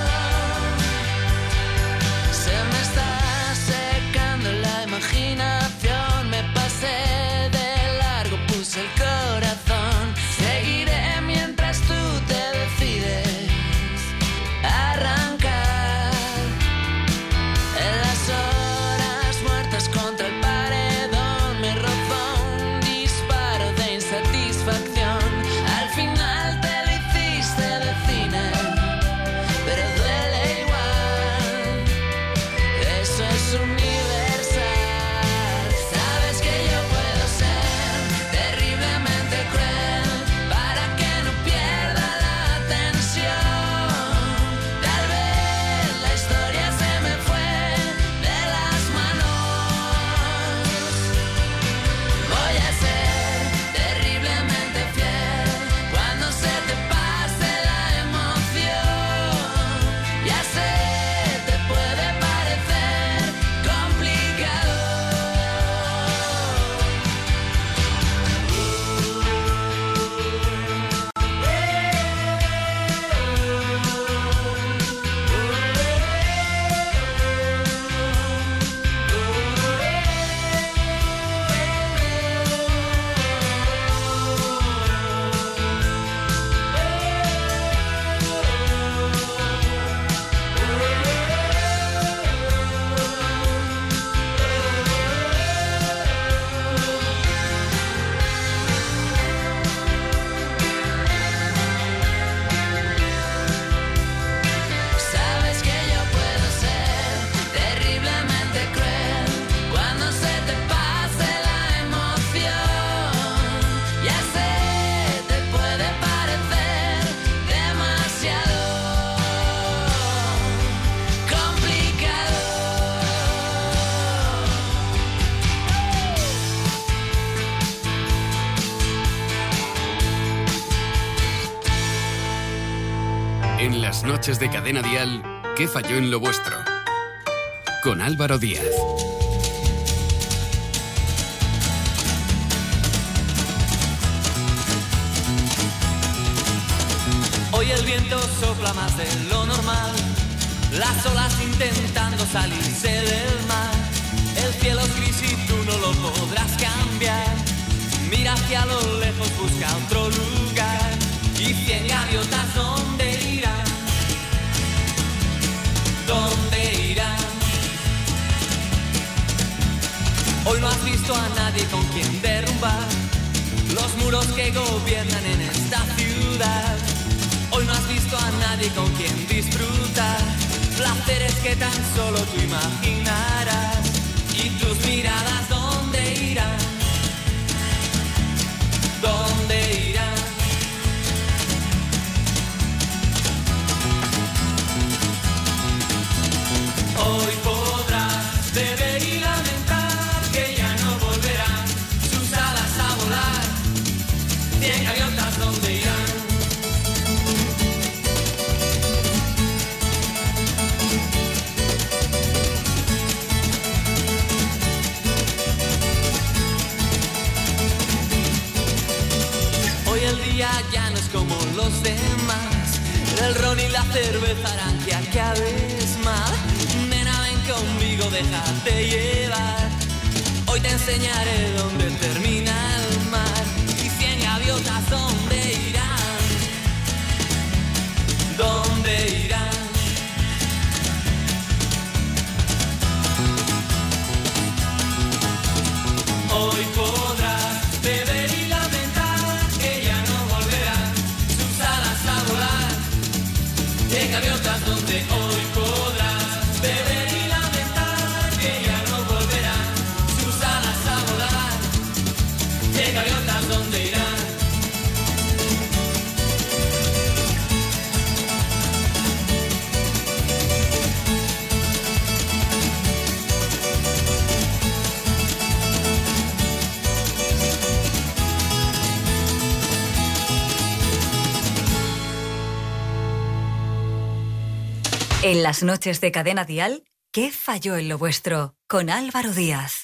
Se me está secando la imaginación. Me pasé de largo, puse el corazón. Seguiré mientras tú te decides arrancar. En las horas muertas contra el paredón me rozó un disparo de insatisfacción. Al final te lo hiciste de cine, pero duele igual. Eso es universal. Sabes que yo puedo ser terriblemente cruel para que no pierda la atención. Tal vez la historia se me fue de las manos. Voy a ser terriblemente fiel cuando se te pase la emoción. Ya sé, te puede parecer complicado. Sabes que yo puedo ser terriblemente cruel cuando se te pase la emoción. Ya sé, te puede parecer demasiado complicado. En las noches de Cadena Dial, ¿qué falló en lo vuestro? Con Álvaro Díaz. Hoy el viento sopla más de lo normal, las olas intentando salirse del mar. El cielo es gris y tú no lo podrás cambiar. Mira hacia lo lejos, busca otro lugar. Y 100 gaviotas, ¿dónde irán? ¿Dónde irán? Hoy no has visto a nadie con quien derrumbar los muros que gobiernan en esta ciudad. Hoy no has visto a nadie con quien disfrutar placeres que tan solo tú imaginarás. Y tus miradas, ¿dónde irán? ¿Dónde irán? Hoy podrás beber y lamentar que ya no volverán sus alas a volar. 100 gaviotas, ¿dónde irán? el día ya no es como los demás. El ron y la cerveza harán que acabes mal. Nena, ven conmigo, déjate llevar. Hoy te enseñaré dónde termina el mar. Y 100 gaviotas, ¿dónde irán? ¿Dónde irán? Hoy podrás beber y lamentar que ya no volverán sus alas a volar. De gaviotas donde hoy podrás beber y lamentar que ya no volverán sus alas a volar. De gaviotas donde irán. En las noches de Cadena Dial, ¿qué falló en lo vuestro? Con Álvaro Díaz.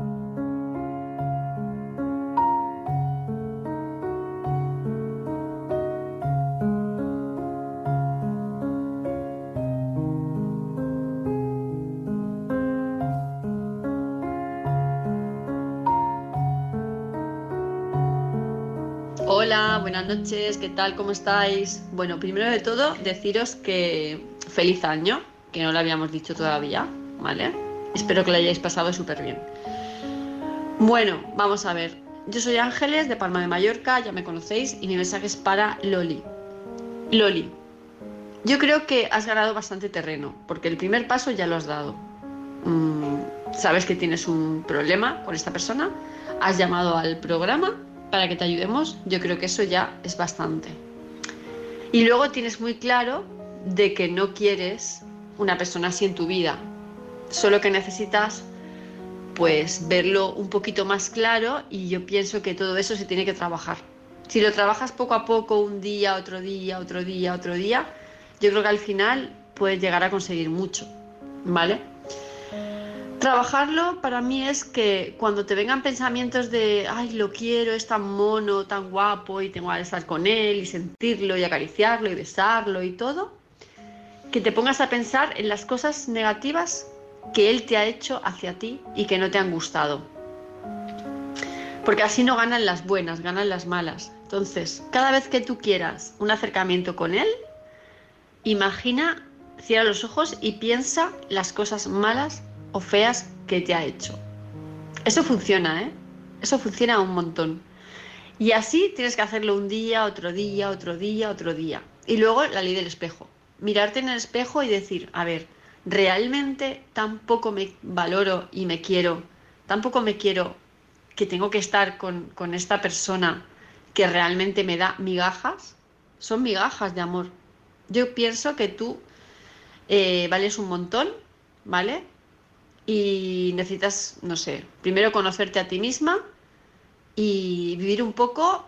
Hola, buenas noches, ¿qué tal? ¿Cómo estáis? Bueno, primero de todo, deciros que feliz año, que no lo habíamos dicho todavía, ¿vale? Espero que lo hayáis pasado súper bien. Bueno, vamos a ver. Yo soy Ángeles, de Palma de Mallorca, ya me conocéis, y mi mensaje es para Loli. Loli, yo creo que has ganado bastante terreno, porque el primer paso ya lo has dado. Sabes que tienes un problema con esta persona, has llamado al programa para que te ayudemos, yo creo que eso ya es bastante. Y luego tienes muy claro de que no quieres una persona así en tu vida, solo que necesitas pues verlo un poquito más claro, y yo pienso que todo eso se tiene que trabajar. Si lo trabajas poco a poco, un día, otro día, otro día, otro día, yo creo que al final puedes llegar a conseguir mucho, ¿vale? Trabajarlo para mí es que cuando te vengan pensamientos de ay, lo quiero, es tan mono, tan guapo y tengo que estar con él y sentirlo y acariciarlo y besarlo y todo, que te pongas a pensar en las cosas negativas que él te ha hecho hacia ti y que no te han gustado. Porque así no ganan las buenas, ganan las malas. Entonces, cada vez que tú quieras un acercamiento con él, imagina, cierra los ojos y piensa las cosas malas o feas que te ha hecho. Eso funciona, ¿eh? Eso funciona un montón. Y así tienes que hacerlo un día, otro día, otro día, otro día. Y luego la ley del espejo. Mirarte en el espejo y decir, a ver, ¿realmente tampoco me valoro y me quiero? ¿Tampoco me quiero que tengo que estar con esta persona que realmente me da migajas? Son migajas de amor. Yo pienso que tú vales un montón, ¿vale? Y necesitas, no sé, primero conocerte a ti misma y vivir un poco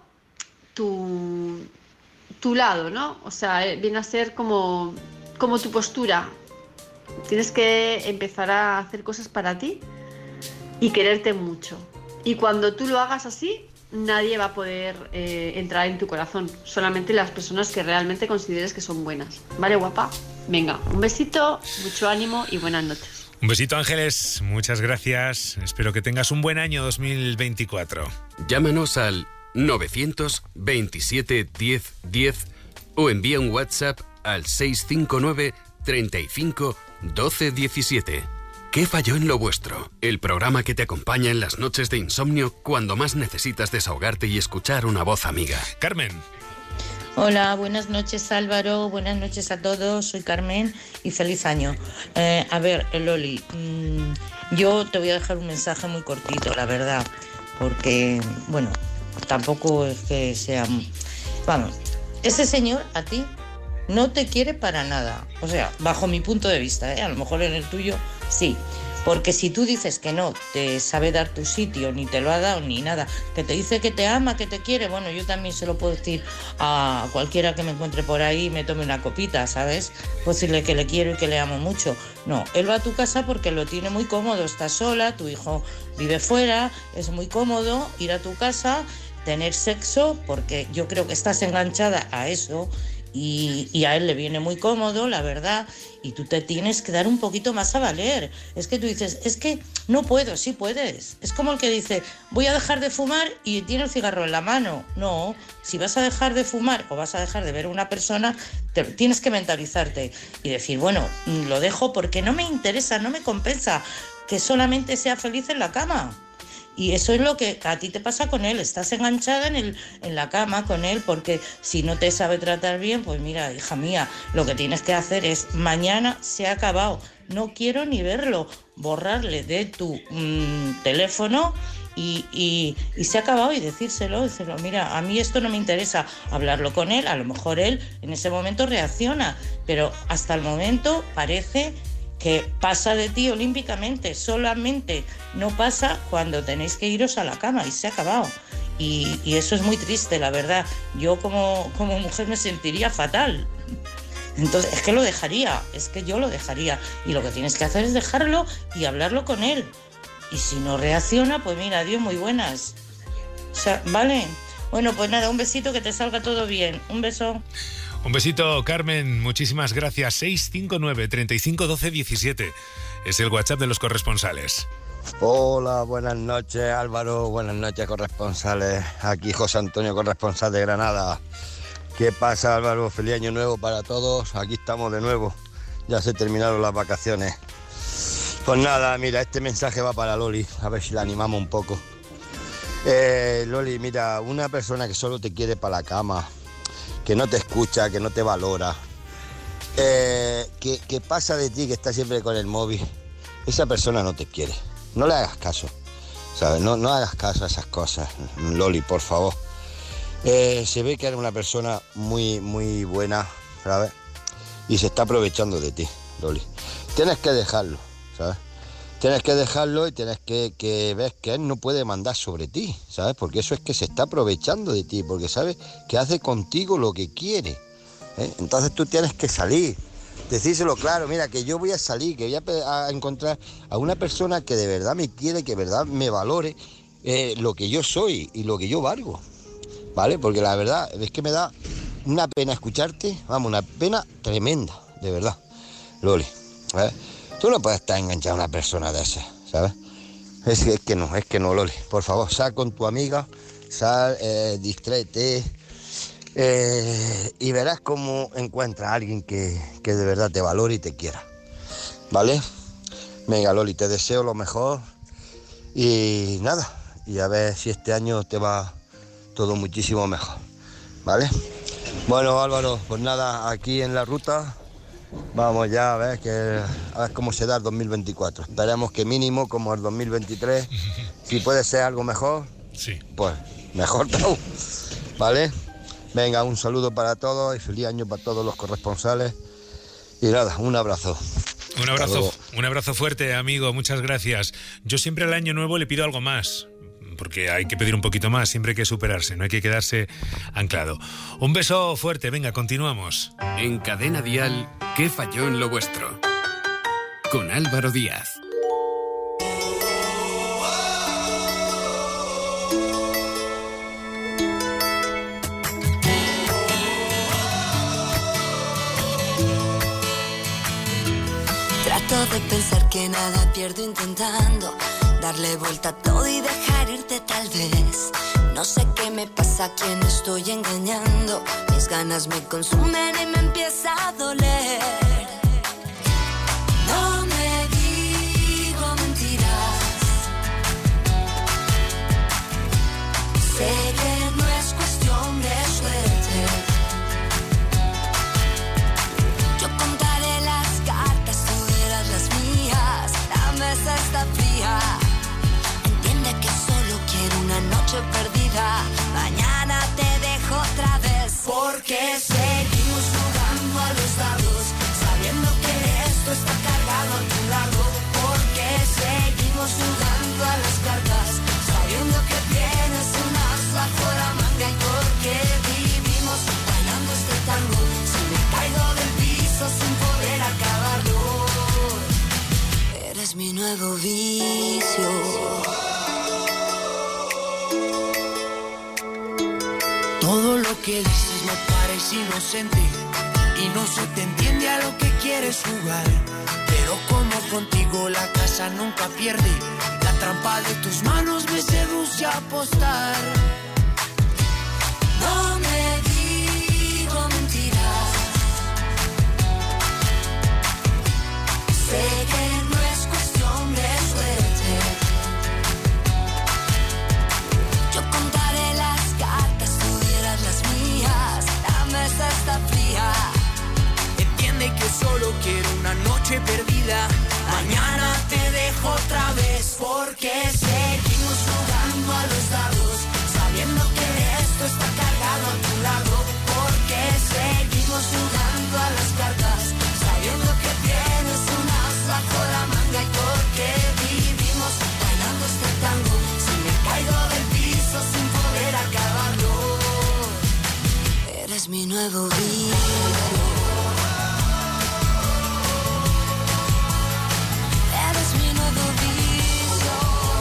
tu lado, ¿no? O sea, viene a ser como tu postura. Tienes que empezar a hacer cosas para ti y quererte mucho. Y cuando tú lo hagas así, nadie va a poder entrar en tu corazón. Solamente las personas que realmente consideres que son buenas. ¿Vale, guapa? Venga, un besito, mucho ánimo y buenas noches. Un besito, Ángeles, muchas gracias. Espero que tengas un buen año 2024. Llámanos al 927 10 10 o envía un WhatsApp al 659 35 12 17. ¿Qué falló en lo vuestro? El programa que te acompaña en las noches de insomnio cuando más necesitas desahogarte y escuchar una voz amiga. Carmen. Hola, buenas noches Álvaro, buenas noches a todos, soy Carmen y feliz año. A ver, Loli, yo te voy a dejar un mensaje muy cortito, la verdad, porque, bueno, tampoco es que sea... Vamos, ese señor a ti no te quiere para nada, o sea, bajo mi punto de vista, a lo mejor en el tuyo sí. Porque si tú dices que no te sabe dar tu sitio, ni te lo ha dado, ni nada, que te dice que te ama, que te quiere, bueno, yo también se lo puedo decir a cualquiera que me encuentre por ahí y me tome una copita, ¿sabes? Puedo decirle que le quiero y que le amo mucho. No, él va a tu casa porque lo tiene muy cómodo, está sola, tu hijo vive fuera, es muy cómodo ir a tu casa tener sexo, porque yo creo que estás enganchada a eso y a él le viene muy cómodo, la verdad, y tú te tienes que dar un poquito más a valer. Es que tú dices, es que no puedo, sí puedes. Es como el que dice, voy a dejar de fumar y tiene el cigarro en la mano. No, si vas a dejar de fumar o vas a dejar de ver a una persona, tienes que mentalizarte y decir, bueno, lo dejo porque no me interesa, no me compensa que solamente sea feliz en la cama. Y eso es lo que a ti te pasa con él, estás enganchada en la cama con él, porque si no te sabe tratar bien, pues mira, hija mía, lo que tienes que hacer es, mañana se ha acabado, no quiero ni verlo, borrarle de tu teléfono y se ha acabado, y decírselo, mira, a mí esto no me interesa, hablarlo con él, a lo mejor él en ese momento reacciona, pero hasta el momento parece que pasa de ti olímpicamente, solamente no pasa cuando tenéis que iros a la cama y se ha acabado. Y eso es muy triste, la verdad. Yo como mujer me sentiría fatal. Entonces, es que yo lo dejaría. Y lo que tienes que hacer es dejarlo y hablarlo con él. Y si no reacciona, pues mira, adiós, muy buenas. O sea, ¿vale? Bueno, pues nada, un besito, que te salga todo bien. Un beso. Un besito, Carmen, muchísimas gracias. 659 35 12 17 es el WhatsApp de los corresponsales. Hola, buenas noches, Álvaro, buenas noches, corresponsales. Aquí José Antonio, corresponsal de Granada. ¿Qué pasa, Álvaro? Feliz año nuevo para todos. Aquí estamos de nuevo. Ya se terminaron las vacaciones. Pues nada, mira, este mensaje va para Loli, a ver si la animamos un poco. Loli, mira, una persona que solo te quiere para la cama, que no te escucha, que no te valora, que pasa de ti, que está siempre con el móvil, esa persona no te quiere. No le hagas caso, ¿sabes? No hagas caso a esas cosas, Loli, por favor. Se ve que eres una persona muy, muy buena, ¿sabes? Y se está aprovechando de ti, Loli. Tienes que dejarlo, ¿sabes? Tienes que dejarlo y tienes que ver que él no puede mandar sobre ti, ¿sabes? Porque eso es que se está aprovechando de ti, porque sabes que hace contigo lo que quiere, ¿eh? Entonces tú tienes que salir, decírselo claro, mira, que yo voy a salir, que voy a encontrar a una persona que de verdad me quiere, que de verdad me valore lo que yo soy y lo que yo valgo, ¿vale? Porque la verdad es que me da una pena escucharte, vamos, una pena tremenda, de verdad, Loli, ¿sabes? Tú no puedes estar enganchado a una persona de esas, ¿sabes? Es que no, Loli. Por favor, sal con tu amiga, distráete y verás cómo encuentras a alguien que de verdad te valore y te quiera, ¿vale? Venga, Loli, te deseo lo mejor y nada, y a ver si este año te va todo muchísimo mejor, ¿vale? Bueno, Álvaro, pues nada, aquí en la ruta... Vamos ya a ver cómo se da el 2024. Esperemos que mínimo como el 2023, si puede ser algo mejor, sí, pues mejor todo, ¿vale? Venga, un saludo para todos y feliz año para todos los corresponsales. Y nada, un abrazo. Un abrazo fuerte, amigo, muchas gracias. Yo siempre al año nuevo le pido algo más, porque hay que pedir un poquito más, siempre hay que superarse, no hay que quedarse anclado. Un beso fuerte, venga, continuamos. En Cadena Dial, ¿qué falló en lo vuestro? Con Álvaro Díaz. Trato de pensar que nada pierdo intentando darle vuelta a todo y dejar irte tal vez. No sé qué me pasa, a quién estoy engañando. Mis ganas me consumen y me empieza a doler. No me digo mentiras. Sé que no es cuestión de suerte. Yo contaré las cartas, tú verás las mías. La mesa está fría. Que solo quiero una noche perdida. Mañana te dejo otra vez. Porque seguimos jugando a los dados, sabiendo que esto está cargado a tu lado. Porque seguimos jugando a las cartas, sabiendo que tienes un as bajo la manga. Y porque vivimos bailando este tango, si me caigo del piso sin poder acabarlo. Eres mi nuevo vicio. que dices me parece inocente y no se te entiende a lo que quieres jugar. Pero como contigo la casa nunca pierde, la trampa de tus manos me seduce a apostar. No me digo mentiras. Sé que no es cuestión de suerte. Yo contaré las cartas, tú dirás las mías. La mesa está fría. Entiende que solo quiero una noche perdida. Mañana te dejo otra vez porque seguimos jugando a los dados, sabiendo que esto está cargado a tu lado. Porque seguimos jugando a las cartas, sabiendo que tienes un as bajo la manga. Y porque vivimos bailando este tango, si me caigo del piso sin poder acabarlo. Eres mi nuevo vicio. Eres mi nuevo vicio.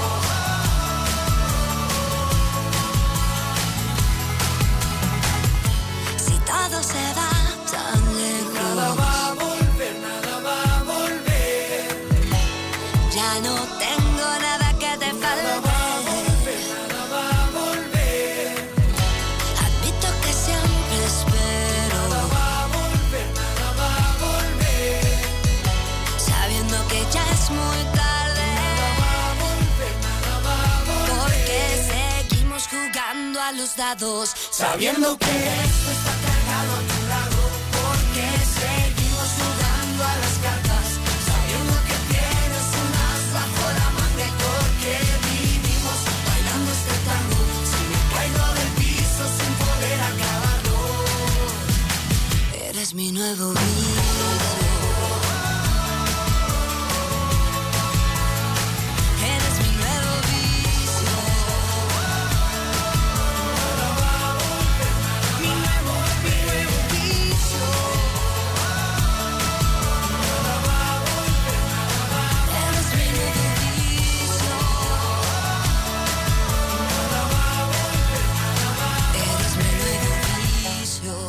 Si todo se va tan lejos, nada va a volver, nada va a volver. Ya no tengo nada que te falte. Nada va a volver, nada va a volver. Admito que siempre espero. Nada va a volver, nada va a volver. Sabiendo que ya es muy tarde. Nada va a volver, nada va a volver. Porque seguimos jugando a los dados, Sabiendo que esto está cargado a tu lado. Porque seguimos jugando a las cartas, sabiendo que tienes un as bajo la manga. Y porque vivimos bailando este tango, si me caigo del piso sin poder acabarlo. eres mi nuevo vicio.